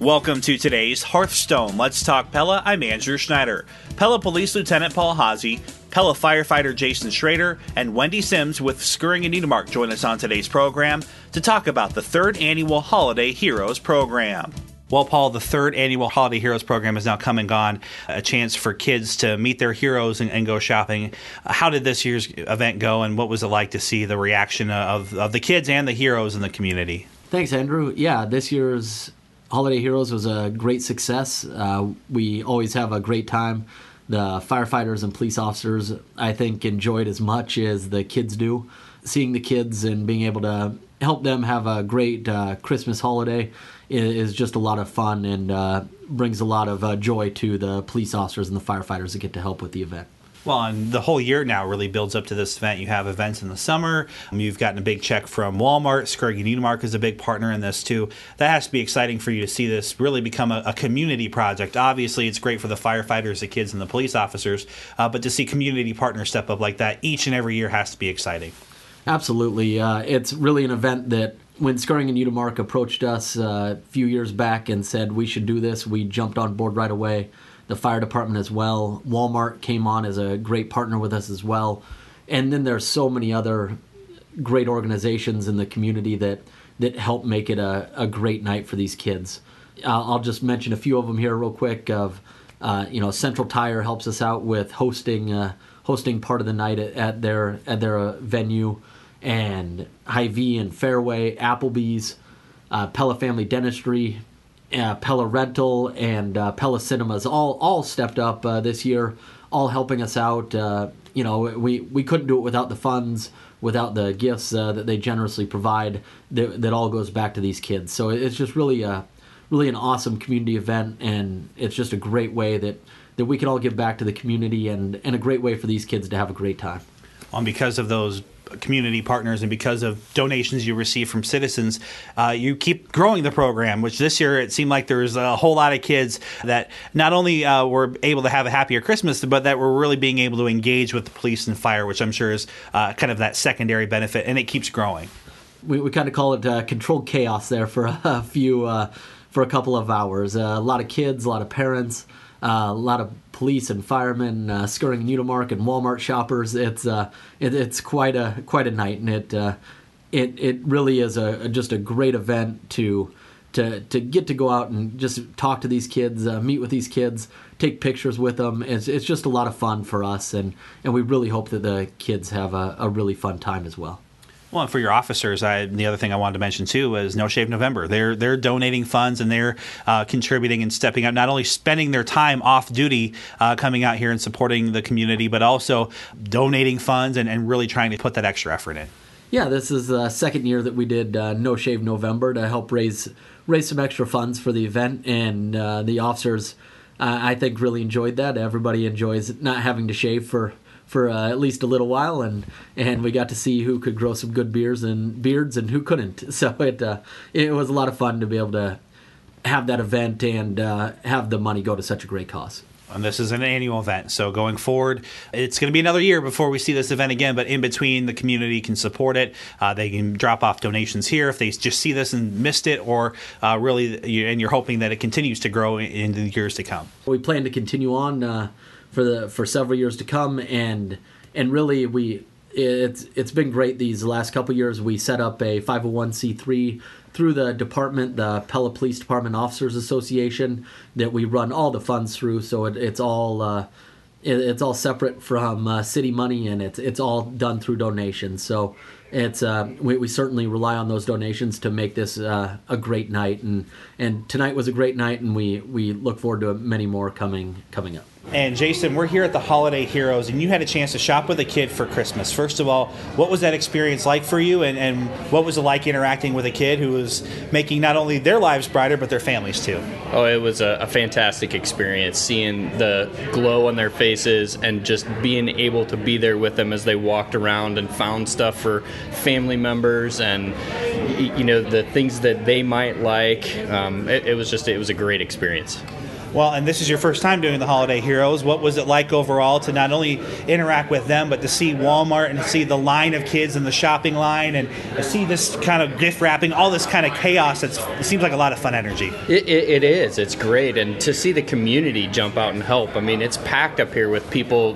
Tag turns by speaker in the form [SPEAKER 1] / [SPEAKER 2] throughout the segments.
[SPEAKER 1] Welcome to today's Hearthstone. Let's talk Pella. I'm Andrew Schneider. Pella Police Lieutenant Paul Haase, Pella firefighter Jason Schrader, and Wendy Sims with Skirring and Nedermark join us on today's program to talk about the third annual Holiday Heroes program. Well, Paul, the third annual Holiday Heroes program has now come and gone, a chance for kids to meet their heroes and go shopping. How did this year's event go, and what was it like to see the reaction of the kids and the heroes in the community?
[SPEAKER 2] Thanks, Andrew. Yeah, this year's Holiday Heroes was a great success. We always have a great time. The firefighters and police officers, I think, enjoyed as much as the kids do. Seeing the kids and being able to help them have a great Christmas holiday is just a lot of fun and brings a lot of joy to the police officers and the firefighters that get to help with the event.
[SPEAKER 1] Well, and the whole year now really builds up to this event. You have events in the summer. You've gotten a big check from Walmart. Skirring and Nedermark is a big partner in this, too. That has to be exciting for you to see this really become a community project. Obviously, it's great for the firefighters, the kids, and the police officers, but to see community partners step up like that each and every year has to be exciting.
[SPEAKER 2] Absolutely. It's really an event that when Skirring and Nedermark approached us a few years back and said we should do this, we jumped on board right away. The fire department as well. Walmart came on as a great partner with us as well. And then there's so many other great organizations in the community that help make it a great night for these kids. I'll just mention a few of them here real quick. Central Tire helps us out with hosting part of the night at their venue, and Hy-Vee and Fairway, Applebee's, Pella Family Dentistry, Pella Rental, and Pella Cinemas all stepped up this year, all helping us out. We couldn't do it without the funds, without the gifts that they generously provide. That all goes back to these kids. So it's just really an awesome community event, and it's just a great way that we can all give back to the community, and a great way for these kids to have a great time.
[SPEAKER 1] And because of those community partners and because of donations you receive from citizens, you keep growing the program, which this year it seemed like there was a whole lot of kids that not only were able to have a happier Christmas, but that were really being able to engage with the police and fire, which I'm sure is kind of that secondary benefit, and it keeps growing.
[SPEAKER 2] We kind of call it controlled chaos there for a couple of hours. A lot of kids, a lot of parents, a lot of police and firemen, Skirring and Nedermark and Walmart shoppers. It's quite a night, and it really is just a great event to get to go out and just talk to these kids, meet with these kids, take pictures with them. It's just a lot of fun for us, and we really hope that the kids have a really fun time as well.
[SPEAKER 1] Well, and for your officers, the other thing I wanted to mention, too, was No Shave November. They're donating funds, and they're contributing and stepping up, not only spending their time off duty coming out here and supporting the community, but also donating funds and really trying to put that extra effort in.
[SPEAKER 2] Yeah, this is the second year that we did No Shave November to help raise some extra funds for the event, and the officers, I think, really enjoyed that. Everybody enjoys not having to shave for at least a little while, and we got to see who could grow some good beards and who couldn't. So it was a lot of fun to be able to have that event and have the money go to such a great cause.
[SPEAKER 1] And this is an annual event, so going forward, it's going to be another year before we see this event again, but in between, the community can support it. They can drop off donations here if they just see this and missed it, or and you're hoping that it continues to grow in the years to come.
[SPEAKER 2] We plan to continue on for several years to come, and really it's been great these last couple years. We set up a 501c3 through the department, the Pella Police Department Officers Association, that we run all the funds through. So it's all separate from city money, and it's all done through donations. So it's we certainly rely on those donations to make this a great night, and tonight was a great night, and we look forward to many more coming up.
[SPEAKER 1] And Jason, we're here at the Holiday Heroes, and you had a chance to shop with a kid for Christmas. First of all, what was that experience like for you, and what was it like interacting with a kid who was making not only their lives brighter, but their families too?
[SPEAKER 3] Oh, it was a fantastic experience, seeing the glow on their faces and just being able to be there with them as they walked around and found stuff for family members and, the things that they might like. It was a great experience.
[SPEAKER 1] Well, and this is your first time doing the Holiday Heroes. What was it like overall to not only interact with them, but to see Walmart and see the line of kids in the shopping line and see this kind of gift wrapping, all this kind of chaos? It seems like a lot of fun energy.
[SPEAKER 3] It is. It's great. And to see the community jump out and help. I mean, it's packed up here with people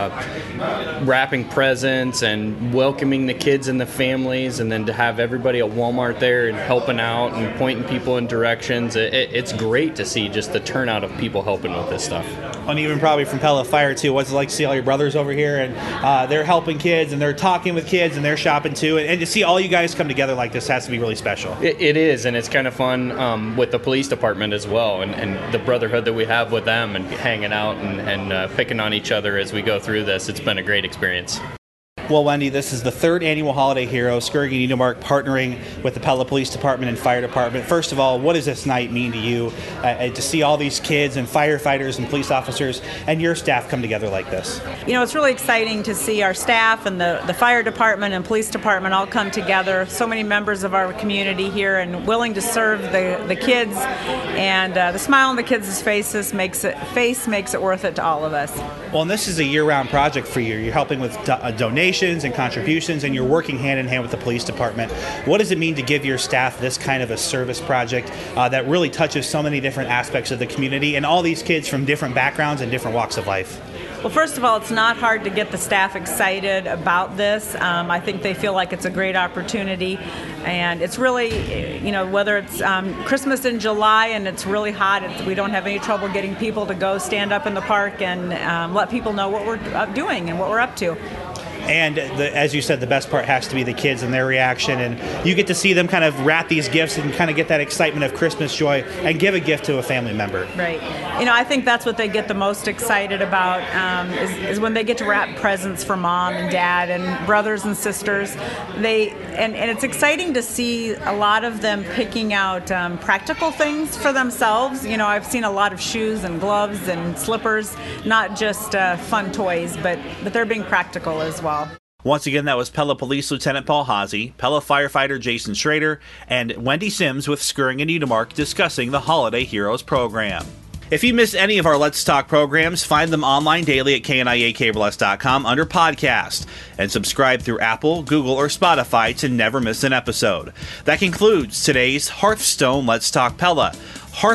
[SPEAKER 3] wrapping presents and welcoming the kids and the families, and then to have everybody at Walmart there and helping out and pointing people in directions. It's great to see just the turnout of people helping with this stuff.
[SPEAKER 1] And even probably from Pella Fire too. What's it like to see all your brothers over here and they're helping kids and they're talking with kids and they're shopping too, and to see all you guys come together like this has to be really special.
[SPEAKER 3] It is, and it's kind of fun with the police department as well, and the brotherhood that we have with them and hanging out and picking on each other as we go through this. It's been a great experience.
[SPEAKER 1] Well, Wendy, this is the third annual Holiday Heroes, Skirring and Unimark partnering with the Pella Police Department and Fire Department. First of all, what does this night mean to you to see all these kids and firefighters and police officers and your staff come together like this?
[SPEAKER 4] You know, it's really exciting to see our staff and the Fire Department and Police Department all come together. So many members of our community here and willing to serve the kids, and the smile on the kids' faces makes it worth it to all of us.
[SPEAKER 1] Well, and this is a year-round project for you. You're helping with donations and contributions, and you're working hand-in-hand with the police department. What does it mean to give your staff this kind of a service project that really touches so many different aspects of the community and all these kids from different backgrounds and different walks of life?
[SPEAKER 4] Well, first of all, it's not hard to get the staff excited about this. I think they feel like it's a great opportunity, and it's really, you know, whether it's Christmas in July and it's really hot, we don't have any trouble getting people to go stand up in the park and let people know what we're doing and what we're up to.
[SPEAKER 1] And as you said, the best part has to be the kids and their reaction, and you get to see them kind of wrap these gifts and kind of get that excitement of Christmas joy and give a gift to a family member.
[SPEAKER 4] Right. You know, I think that's what they get the most excited about is when they get to wrap presents for mom and dad and brothers and sisters. And it's exciting to see a lot of them picking out practical things for themselves. You know, I've seen a lot of shoes and gloves and slippers, not just fun toys, but they're being practical as well.
[SPEAKER 1] Once again, that was Pella Police Lieutenant Paul Haase, Pella firefighter Jason Schrader, and Wendy Sims with Skirring and Unimark discussing the Holiday Heroes program. If you missed any of our Let's Talk programs, find them online daily at KNIAKBLS.com under podcast, and subscribe through Apple, Google, or Spotify to never miss an episode. That concludes today's Hearthstone Let's Talk Pella.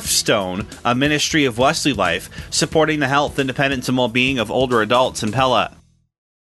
[SPEAKER 1] Hearthstone, a ministry of Wesley Life, supporting the health, independence, and well-being of older adults in Pella.